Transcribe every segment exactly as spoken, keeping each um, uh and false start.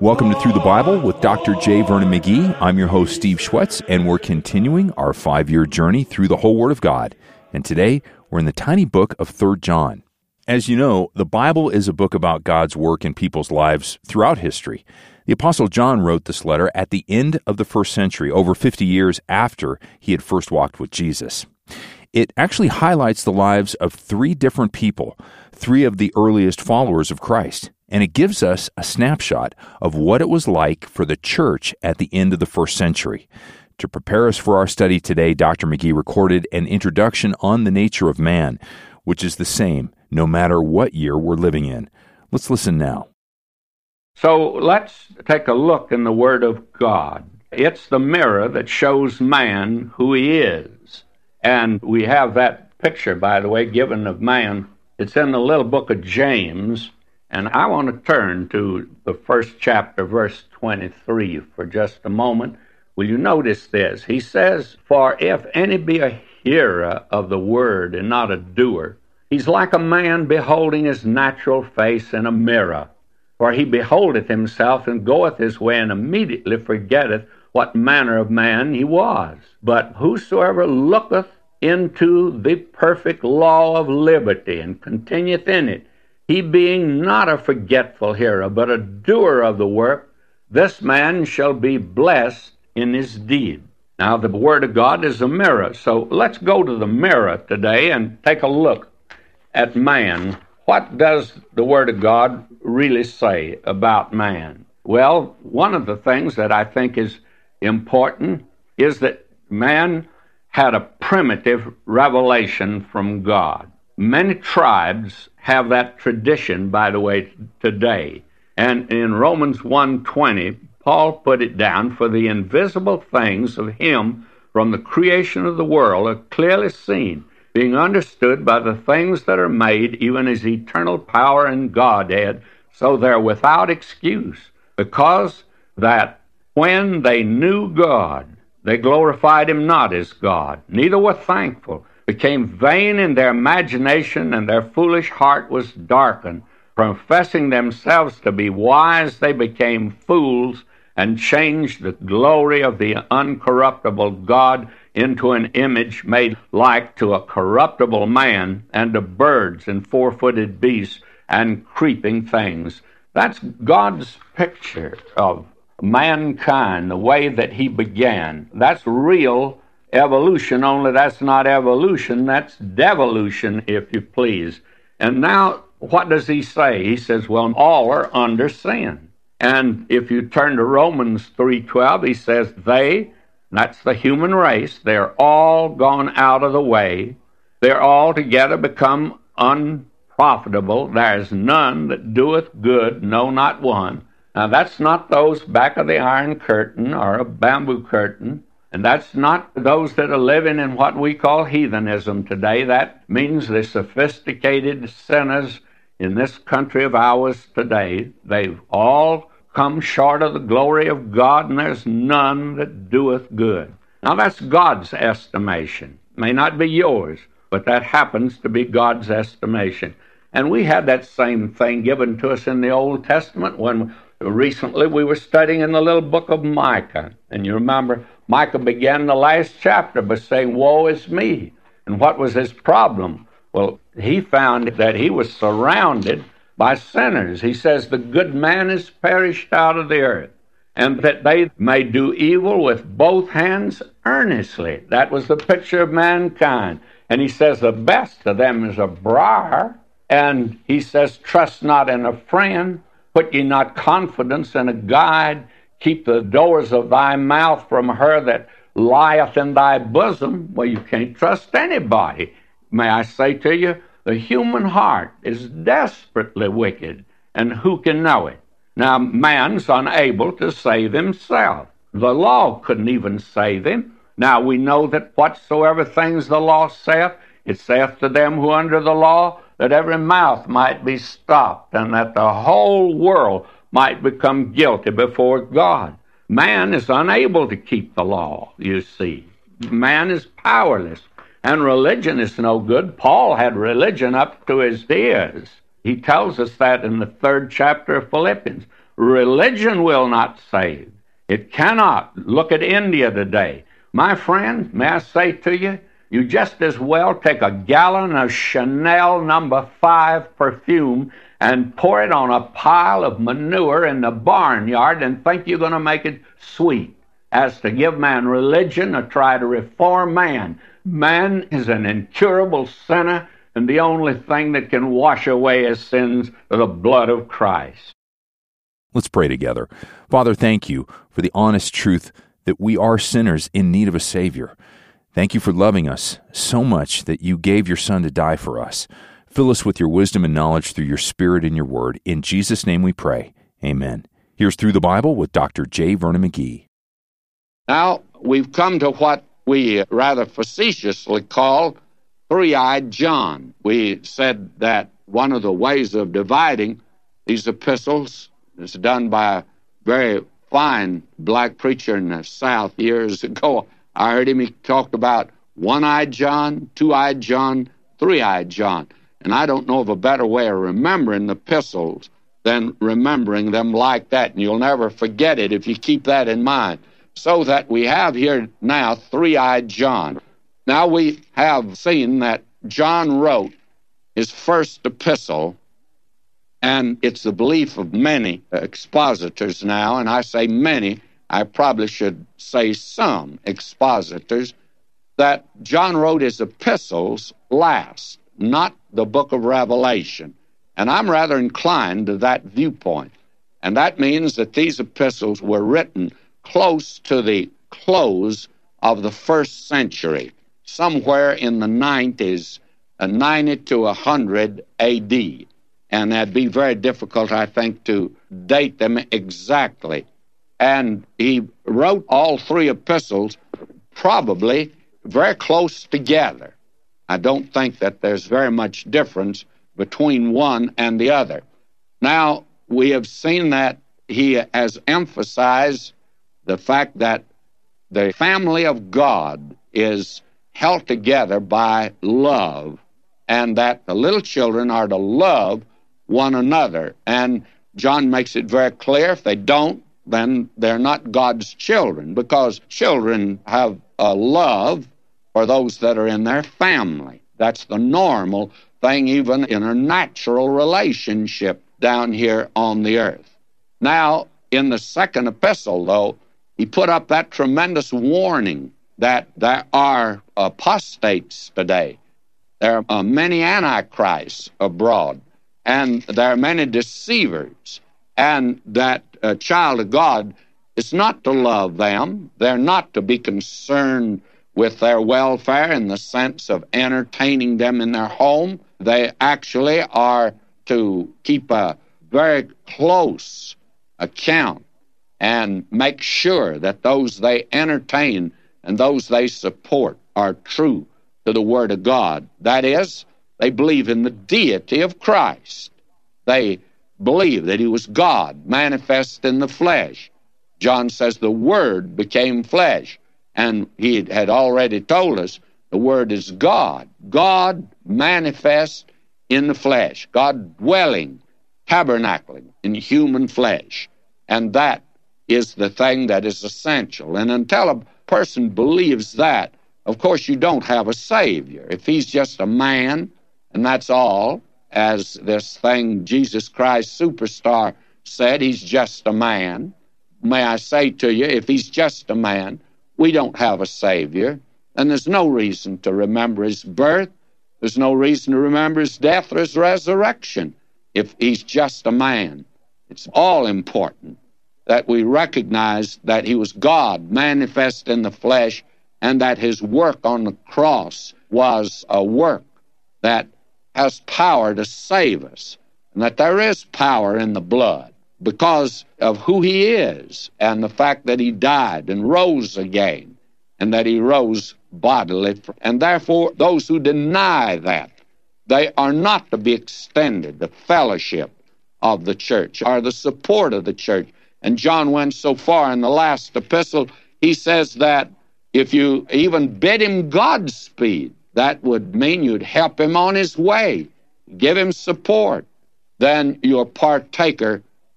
Welcome to Through the Bible with Doctor J. Vernon McGee. I'm your host, Steve Schwetz, and we're continuing our five-year journey through the whole Word of God. And today, we're in the tiny book of Third John. As you know, the Bible is a book about God's work in people's lives throughout history. The Apostle John wrote this letter at the end of the first century, over fifty years after he had first walked with Jesus. It actually highlights the lives of three different people, three of the earliest followers of Christ. And it gives us a snapshot of what it was like for the church at the end of the first century. To prepare us for our study today, Doctor McGee recorded an introduction on the nature of man, which is the same no matter what year we're living in. Let's listen now. So let's take a look in the Word of God. It's the mirror that shows man who he is. And we have that picture, by the way, given of man. It's in the little book of James. And I want to turn to the first chapter, verse twenty-three, for just a moment. Will you notice this? He says, "For if any be a hearer of the word and not a doer, he's like a man beholding his natural face in a mirror. For he beholdeth himself and goeth his way, and immediately forgetteth what manner of man he was. But whosoever looketh into the perfect law of liberty, and continueth in it, he being not a forgetful hearer, but a doer of the work, this man shall be blessed in his deed." Now, the Word of God is a mirror. So let's go to the mirror today and take a look at man. What does the Word of God really say about man? Well, one of the things that I think is important is that man had a primitive revelation from God. Many tribes have that tradition, by the way, today. And in Romans one twenty, Paul put it down, "For the invisible things of him from the creation of the world are clearly seen, being understood by the things that are made, even his eternal power and Godhead, so they're without excuse. Because that when they knew God, they glorified him not as God, neither were thankful, became vain in their imagination, and their foolish heart was darkened. Professing themselves to be wise, they became fools, and changed the glory of the uncorruptible God into an image made like to a corruptible man, and to birds and four-footed beasts and creeping things." That's God's picture of mankind, the way that he began. That's real evolution, only that's not evolution, that's devolution, if you please. And now, what does he say? He says, well, all are under sin. And if you turn to Romans three twelve, he says, they, that's the human race, they're all gone out of the way. They're all together become unprofitable. There is none that doeth good, no, not one. Now, that's not those back of the iron curtain or a bamboo curtain. And that's not those that are living in what we call heathenism today. That means the sophisticated sinners in this country of ours today. They've all come short of the glory of God, and there's none that doeth good. Now, that's God's estimation. It may not be yours, but that happens to be God's estimation. And we had that same thing given to us in the Old Testament when recently we were studying in the little book of Micah. And you remember, Micah began the last chapter by saying, "Woe is me." And what was his problem? Well, he found that he was surrounded by sinners. He says, "The good man is perished out of the earth, and that they may do evil with both hands earnestly." That was the picture of mankind. And he says, "The best of them is a briar." And he says, "Trust not in a friend, put ye not confidence in a guide. Keep the doors of thy mouth from her that lieth in thy bosom." Well, you can't trust anybody. May I say to you, the human heart is desperately wicked, and who can know it? Now, man's unable to save himself. The law couldn't even save him. Now, we know that whatsoever things the law saith, it saith to them who are under the law, that every mouth might be stopped, and that the whole world might become guilty before God. Man is unable to keep the law, you see. Man is powerless. And religion is no good. Paul had religion up to his ears. He tells us that in the third chapter of Philippians. religion will not save. It cannot. Look at India today. My friend, may I say to you, you just as well take a gallon of Chanel number five perfume and pour it on a pile of manure in the barnyard and think you're going to make it sweet, as to give man religion or try to reform man. Man is an incurable sinner, and the only thing that can wash away his sins is the blood of Christ. Let's pray together. Father, thank you for the honest truth that we are sinners in need of a Savior. Thank you for loving us so much that you gave your Son to die for us. Fill us with your wisdom and knowledge through your Spirit and your Word. In Jesus' name we pray. Amen. Here's Through the Bible with Doctor J. Vernon McGee. Now, we've come to what we rather facetiously call Three-Eyed John. We said that one of the ways of dividing these epistles is done by a very fine black preacher in the South years ago. I heard him, he talked about one-eyed John, two-eyed John, three-eyed John. And I don't know of a better way of remembering the epistles than remembering them like that. And you'll never forget it if you keep that in mind. So that we have here now three-eyed John. Now we have seen that John wrote his first epistle, and it's the belief of many expositors now, and I say many, I probably should say some expositors, that John wrote his epistles last, not the book of Revelation. And I'm rather inclined to that viewpoint. And that means that these epistles were written close to the close of the first century, somewhere in the nineties, uh, ninety to one hundred A D. And that'd be very difficult, I think, to date them exactly. And he wrote all three epistles probably very close together. I don't think that there's very much difference between one and the other. Now, we have seen that he has emphasized the fact that the family of God is held together by love, and that the little children are to love one another. And John makes it very clear, if they don't, then they're not God's children, because children have a love for those that are in their family. That's the normal thing, even in a natural relationship down here on the earth. Now, in the second epistle, though, he put up that tremendous warning that there are apostates today. There are many antichrists abroad, and there are many deceivers, and that a child of God is not to love them. They're not to be concerned with their welfare in the sense of entertaining them in their home. They actually are to keep a very close account and make sure that those they entertain and those they support are true to the Word of God. That is, they believe in the deity of Christ. They believe that he was God, manifest in the flesh. John says the Word became flesh, and he had already told us the Word is God. God manifest in the flesh, God dwelling, tabernacling in human flesh. And that is the thing that is essential. And until a person believes that, of course, you don't have a Savior. If he's just a man, and that's all, as this thing Jesus Christ Superstar said, he's just a man. May I say to you, if he's just a man, we don't have a Savior, and there's no reason to remember his birth. There's no reason to remember his death or his resurrection if he's just a man. It's all important that we recognize that he was God manifest in the flesh, and that his work on the cross was a work that has power to save us, and that there is power in the blood because of who he is and the fact that he died and rose again, and that he rose bodily. And therefore, those who deny that, they are not to be extended the fellowship of the church or the support of the church. And John went so far in the last epistle, he says that if you even bid him Godspeed, that would mean you'd help him on his way, give him support, then you're partaker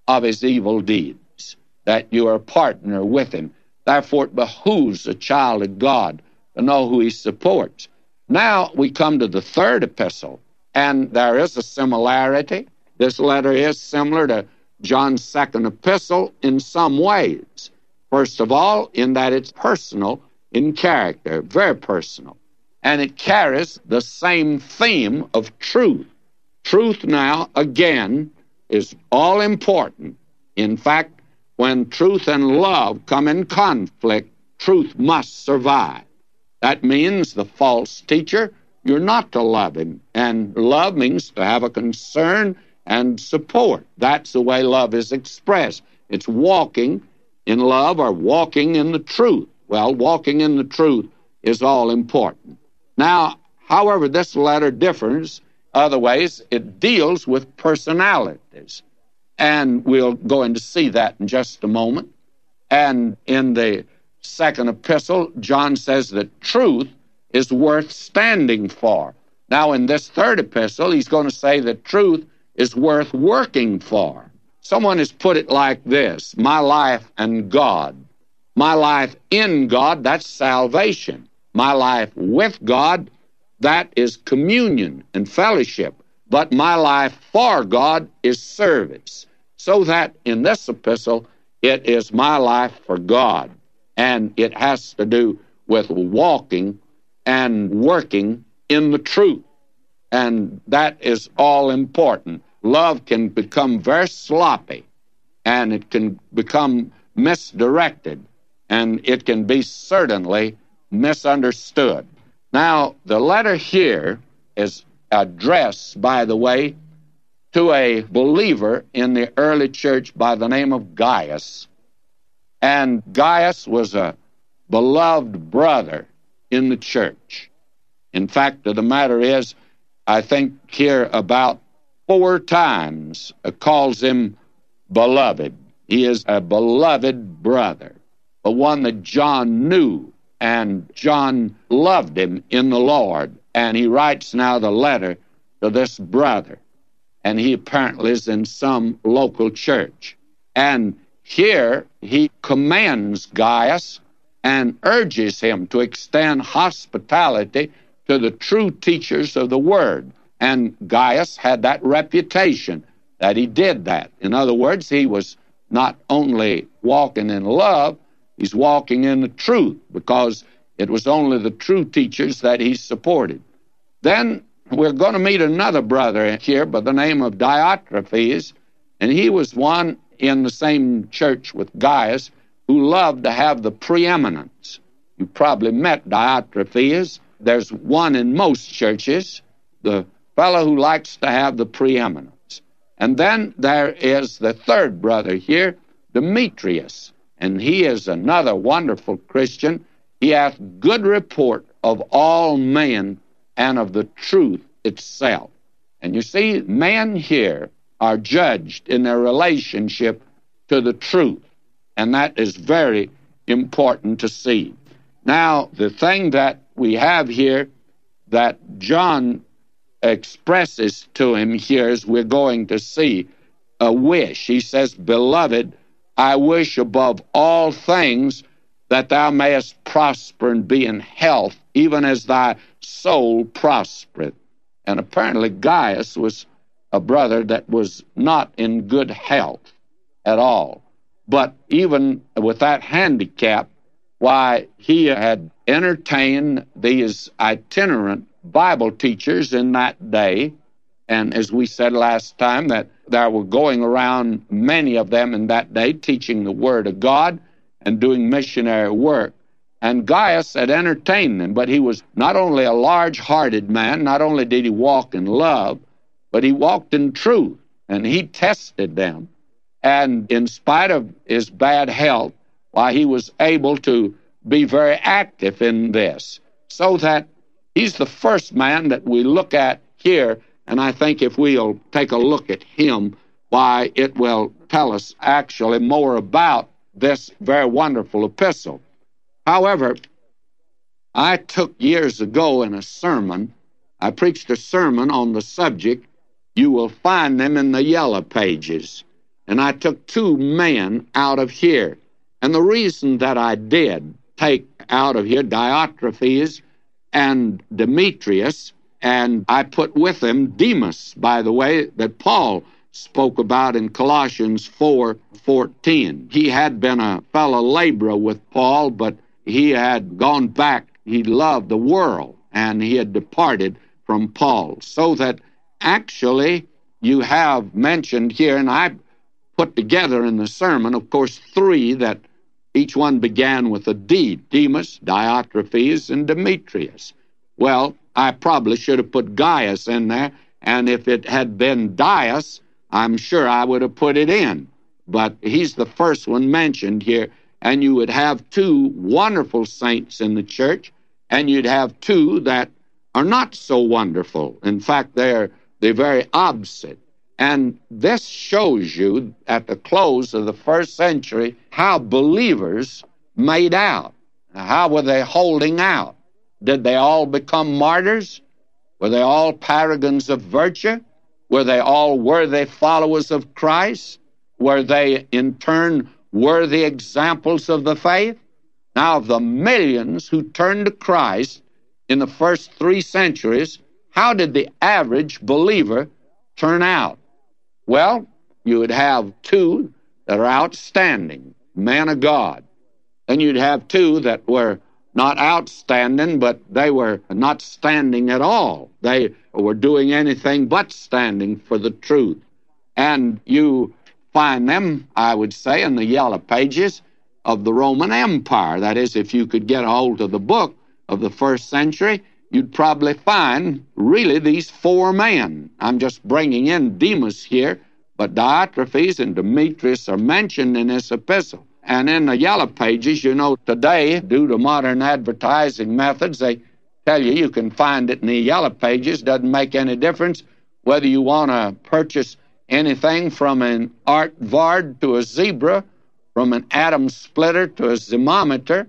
of his evil deeds, that you are a partner with him. Therefore, it behooves a child of God to know who he supports. Now we come to the third epistle, and there is a similarity. This letter is similar to John's second epistle in some ways. First of all, in that it's personal in character, very personal. And it carries the same theme of truth. Truth now, again, is all important. In fact, when truth and love come in conflict, truth must survive. That means the false teacher, you're not to love him. And love means to have a concern and support. That's the way love is expressed. It's walking in love or walking in the truth. Well, walking in the truth is all important. Now, however, this letter differs other ways. It deals with personalities. And we'll go in to see that in just a moment. And in the second epistle, John says that truth is worth standing for. Now, in this third epistle, he's going to say that truth is worth working for. Someone has put it like this: my life and God. My life in God, that's salvation. My life with God, that is communion and fellowship. But my life for God is service. So that in this epistle, it is my life for God. And it has to do with walking and working in the truth. And that is all important. Love can become very sloppy, and it can become misdirected, and it can be certainly misunderstood. Now, the letter here is addressed, by the way, to a believer in the early church by the name of Gaius. And Gaius was a beloved brother in the church. In fact, the matter is, I think here about four times it calls him beloved. He is a beloved brother, the one that John knew, and John loved him in the Lord. And he writes now the letter to this brother, and he apparently is in some local church. And here he commands Gaius and urges him to extend hospitality to the true teachers of the Word. And Gaius had that reputation that he did that. In other words, he was not only walking in love, he's walking in the truth, because it was only the true teachers that he supported. Then we're going to meet another brother here by the name of Diotrephes, and he was one in the same church with Gaius who loved to have the preeminence. You probably met Diotrephes. There's one in most churches, the fellow who likes to have the preeminence. And then there is the third brother here, Demetrius, and he is another wonderful Christian. He hath good report of all men and of the truth itself. And you see, men here are judged in their relationship to the truth, and that is very important to see. Now, the thing that we have here that John expresses to him here is we're going to see a wish. He says, "Beloved, I wish above all things that thou mayest prosper and be in health, even as thy soul prospereth." And apparently Gaius was a brother that was not in good health at all. But even with that handicap, why, he had entertained these itinerant Bible teachers in that day. And as we said last time, that there were going around many of them in that day teaching the Word of God and doing missionary work. And Gaius had entertained them, but he was not only a large-hearted man, not only did he walk in love, but he walked in truth, and he tested them. And in spite of his bad health, why, he was able to be very active in this, so that he's the first man that we look at here. And I think if we'll take a look at him, why, it will tell us actually more about this very wonderful epistle. However, I took years ago in a sermon, I preached a sermon on the subject. You will find them in the yellow pages. and I took two men out of here. And the reason that I did take out of here Diotrephes and Demetrius, and I put with them Demas, by the way, that Paul spoke about in Colossians four fourteen. He had been a fellow laborer with Paul, but he had gone back. He loved the world, and he had departed from Paul. So that actually you have mentioned here, and I put together in the sermon, of course, three that each one began with a D: Demas, Diotrephes, and Demetrius. Well, I probably should have put Gaius in there, and if it had been Dias, I'm sure I would have put it in. But he's the first one mentioned here, and you would have two wonderful saints in the church, and you'd have two that are not so wonderful. In fact, they're, they're very opposite. And this shows you, at the close of the first century, how believers made out. How were they holding out? Did they all become martyrs? Were they all paragons of virtue? Were they all worthy followers of Christ? Were they, in turn, worthy examples of the faith? Now, of the millions who turned to Christ in the first three centuries, how did the average believer turn out? Well, you would have two that are outstanding, men of God. Then you'd have two that were not outstanding, but they were not standing at all. They were doing anything but standing for the truth. And you find them, I would say, in the yellow pages of the Roman Empire. That is, if you could get a hold of the book of the first century, you'd probably find really these four men. I'm just bringing in Demas here, but Diotrephes and Demetrius are mentioned in this epistle. And in the yellow pages, you know, today, due to modern advertising methods, they tell you you can find it in the yellow pages. Doesn't make any difference whether you want to purchase anything from an Artvard to a zebra, from an atom splitter to a thermometer,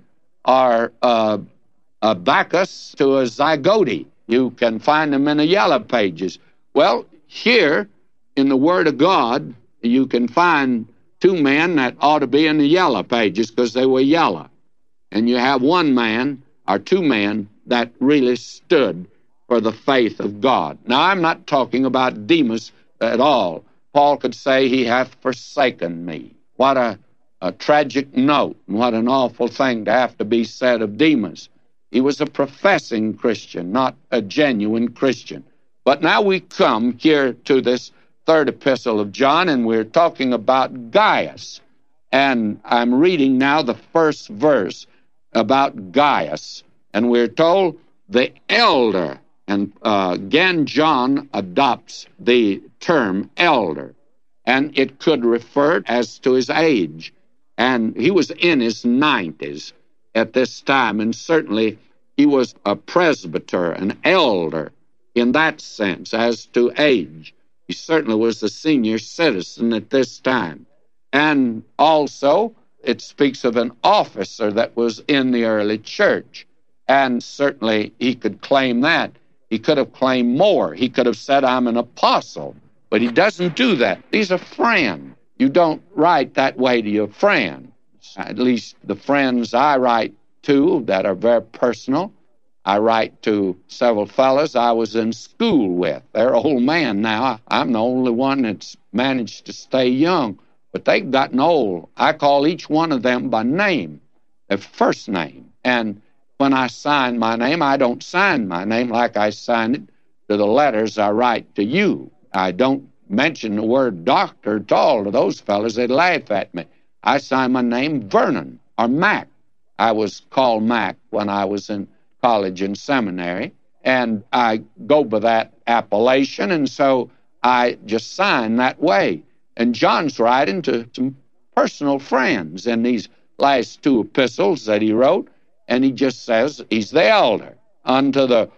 or uh, a Bacchus to a zygote. You can find them in the yellow pages. Well, here in the Word of God, you can find two men that ought to be in the yellow pages because they were yellow. And you have one man or two men that really stood for the faith of God. Now, I'm not talking about Demas at all. Paul could say, he hath forsaken me. What a, a tragic note, and what an awful thing to have to be said of Demas. He was a professing Christian, not a genuine Christian. But now we come here to this third epistle of John, and we're talking about Gaius. And I'm reading now the first verse about Gaius. And we're told the elder, and uh, again John adopts the term elder, and it could refer as to his age. And he was in his nineties at this time, and certainly he was a presbyter, an elder in that sense as to age. He certainly was a senior citizen at this time. And also, it speaks of an officer that was in the early church. And certainly he could claim that. He could have claimed more. He could have said, I'm an apostle. But he doesn't do that. He's a friend. You don't write that way to your friends. At least the friends I write to that are very personal. I write to several fellows I was in school with. They're old men now. I'm the only one that's managed to stay young, but they've gotten old. I call each one of them by name, their first name. And when I sign my name, I don't sign my name like I sign it to the letters I write to you. I don't mention the word doctor at all to those fellows. They'd laugh at me. I sign my name Vernon or Mac. I was called Mac when I was in college and seminary, and I go by that appellation, and so I just sign that way. And John's writing to some personal friends in these last two epistles that he wrote, and he just says he's the elder unto the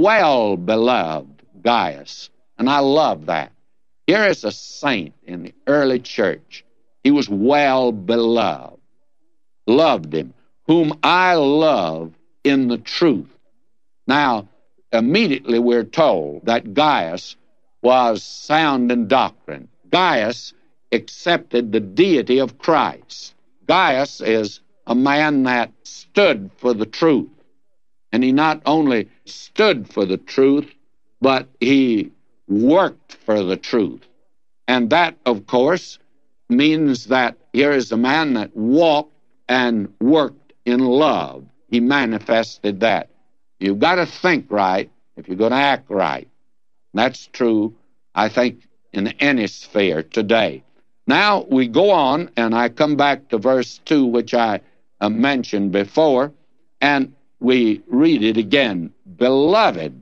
well-beloved Gaius. And I love that. Here is a saint in the early church. He was well-beloved, loved him, whom I love in the truth. Now, immediately we're told that Gaius was sound in doctrine. Gaius accepted the deity of Christ. Gaius is a man that stood for the truth. And he not only stood for the truth, but he worked for the truth. And that, of course, means that here is a man that walked and worked in love. He manifested that. You've got to think right if you're going to act right. That's true, I think, in any sphere today. Now we go on, and I come back to verse two, which I uh, mentioned before, and we read it again. Beloved,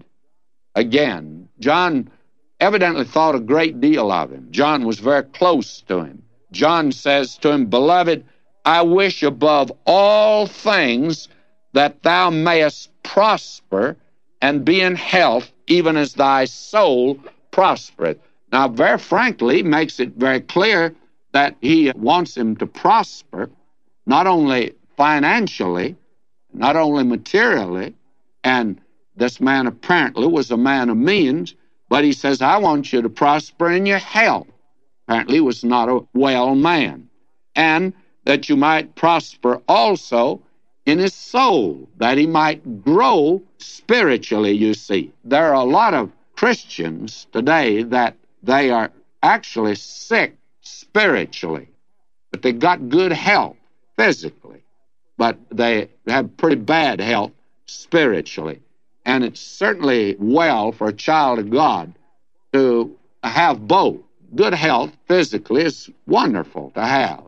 again. John evidently thought a great deal of him. John was very close to him. John says to him, Beloved, I wish above all things that thou mayest prosper and be in health, even as thy soul prospereth. Now, very frankly, makes it very clear that he wants him to prosper, not only financially, not only materially, and this man apparently was a man of means, but he says, I want you to prosper in your health. Apparently he was not a well man. And that you might prosper also in his soul, that he might grow spiritually, you see. There are a lot of Christians today that they are actually sick spiritually, but they got good health physically, but they have pretty bad health spiritually. And it's certainly well for a child of God to have both. Good health physically is wonderful to have.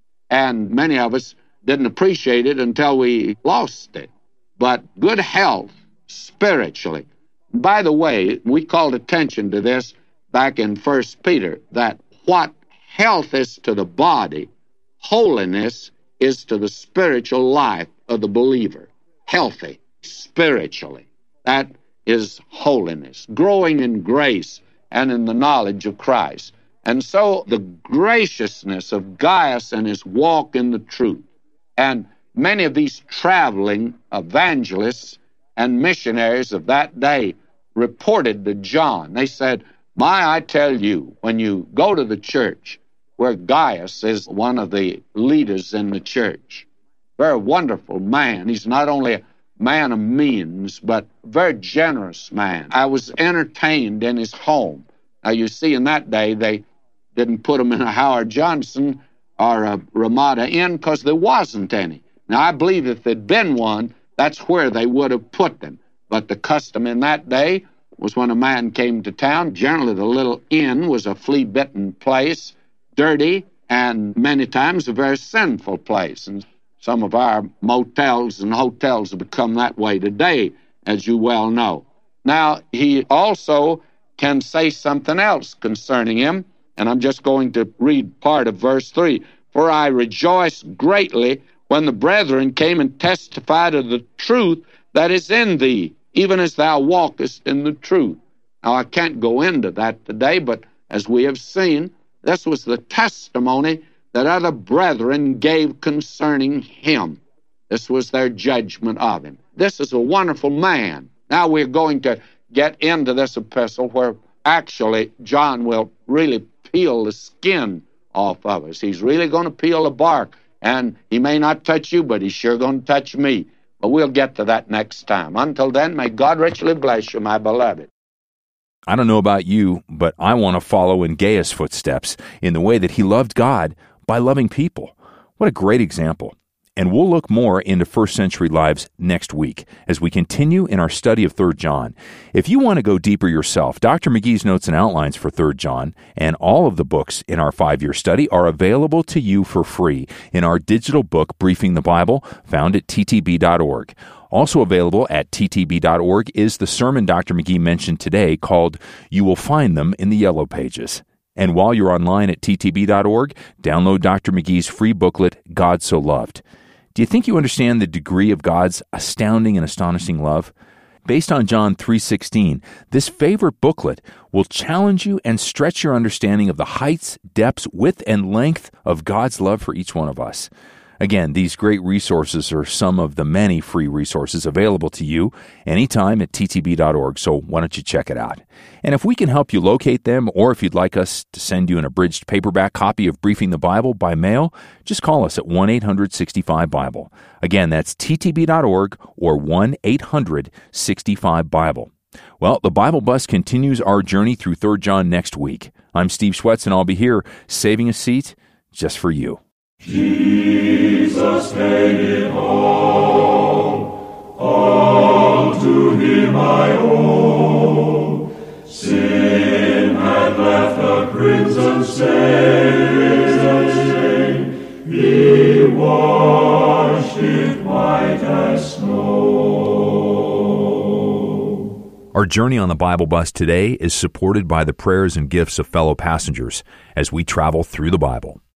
And many of us didn't appreciate it until we lost it. But good health spiritually. By the way, we called attention to this back in First Peter, that what health is to the body, holiness is to the spiritual life of the believer. Healthy spiritually. That is holiness, growing in grace and in the knowledge of Christ. And so the graciousness of Gaius and his walk in the truth, and many of these traveling evangelists and missionaries of that day reported to John. They said, My, I tell you, when you go to the church where Gaius is one of the leaders in the church, very wonderful man. He's not only a man of means, but a very generous man. I was entertained in his home. Now, you see, in that day, they didn't put him in a Howard Johnson or a Ramada Inn because there wasn't any. Now, I believe if there'd been one, that's where they would have put them. But the custom in that day was when a man came to town, generally the little inn was a flea-bitten place, dirty, and many times a very sinful place. And some of our motels and hotels have become that way today, as you well know. Now, he also can say something else concerning him, and I'm just going to read part of verse three. For I rejoiced greatly when the brethren came and testified of the truth that is in thee, even as thou walkest in the truth. Now, I can't go into that today, but as we have seen, this was the testimony that other brethren gave concerning him. This was their judgment of him. This is a wonderful man. Now we're going to get into this epistle where actually John will really peel the skin off of us. He's really going to peel the bark, and he may not touch you, but he's sure going to touch me. But we'll get to that next time. Until then, may God richly bless you, my beloved. I don't know about you, but I want to follow in Gaius' footsteps in the way that he loved God by loving people. What a great example. And we'll look more into first century lives next week as we continue in our study of Third John. If you want to go deeper yourself, Doctor McGee's notes and outlines for Third John and all of the books in our five-year study are available to you for free in our digital book, Briefing the Bible, found at t t b dot org. Also available at t t b dot org is the sermon Doctor McGee mentioned today called You Will Find Them in the Yellow Pages. And while you're online at t t b dot org, download Doctor McGee's free booklet, God So Loved. Do you think you understand the degree of God's astounding and astonishing love? Based on John three sixteen, this favorite booklet will challenge you and stretch your understanding of the heights, depths, width, and length of God's love for each one of us. Again, these great resources are some of the many free resources available to you anytime at t t b dot org, so why don't you check it out? And if we can help you locate them, or if you'd like us to send you an abridged paperback copy of Briefing the Bible by mail, just call us at one eight hundred sixty-five Bible. Again, that's t t b dot org or one eight hundred sixty-five Bible. Well, the Bible Bus continues our journey through Third John next week. I'm Steve Schwetz, and I'll be here saving a seat just for you. Jesus paid it all, all to him I owe. Sin had left a crimson stain, he washed it white as snow. Our journey on the Bible Bus today is supported by the prayers and gifts of fellow passengers as we travel through the Bible.